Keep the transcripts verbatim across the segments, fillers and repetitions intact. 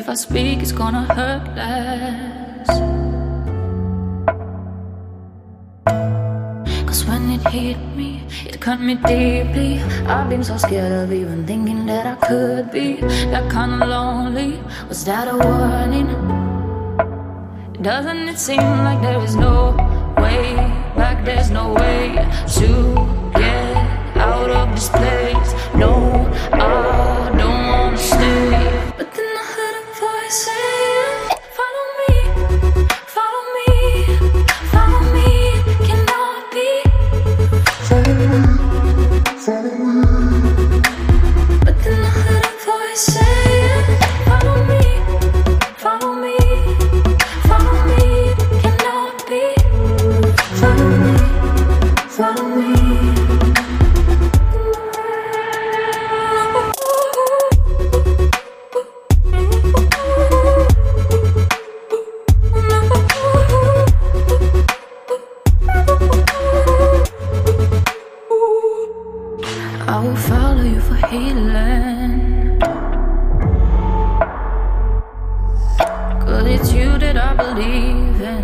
If I speak, it's gonna hurt less. Cause when it hit me, it cut me deeply. I've been so scared of even thinking that I could be that kind of lonely. Was that a warning? Doesn't it seem like there is no way back? There's no way to get out of this place. No, I don't wanna stay. But then I heard a voice saying, follow me, follow me, follow me. It cannot be. Follow me, follow me. But then I heard a voice saying, follow me, follow me, follow me. It cannot be. Follow me, follow me. I will follow you for healing. Cause it's you that I believe in.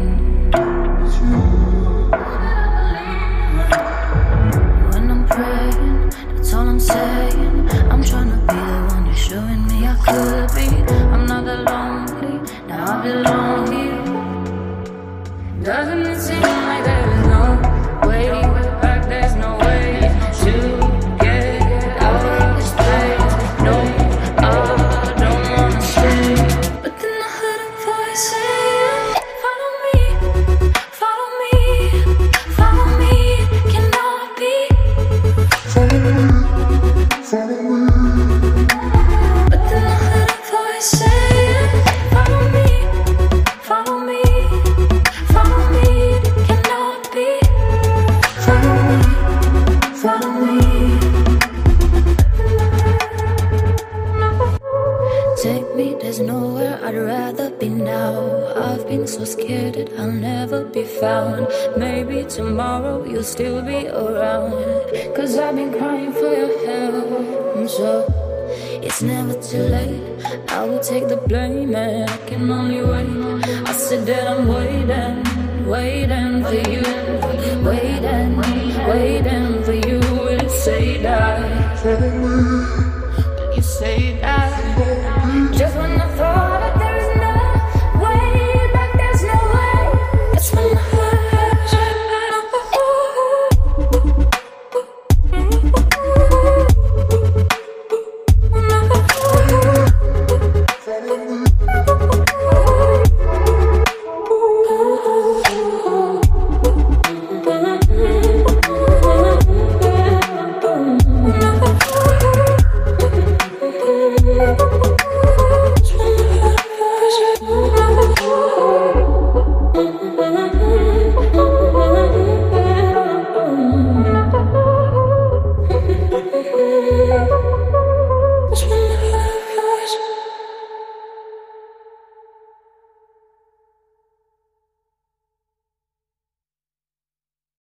When I'm praying, that's all I'm saying. I'm trying to be the one you're showing me I could be. I'm not that lonely, now I belong here. Doesn't it seem like there is no way back? There's no way to get out of this place. No, I don't wanna stay. But then I heard a voice saying, follow me, follow me, follow me. It cannot be. Follow me, follow me. But then I heard a voice saying, follow me, follow me, follow me. It cannot be. Follow me, follow me. Take me, there's nowhere I'd rather be now. I've been so scared that I'll never be found. Maybe tomorrow you'll still be around. Cause I've been crying for your help. So it's never too late. I will take the blame and I can only wait. I said that I'm waiting, waiting for you, waiting.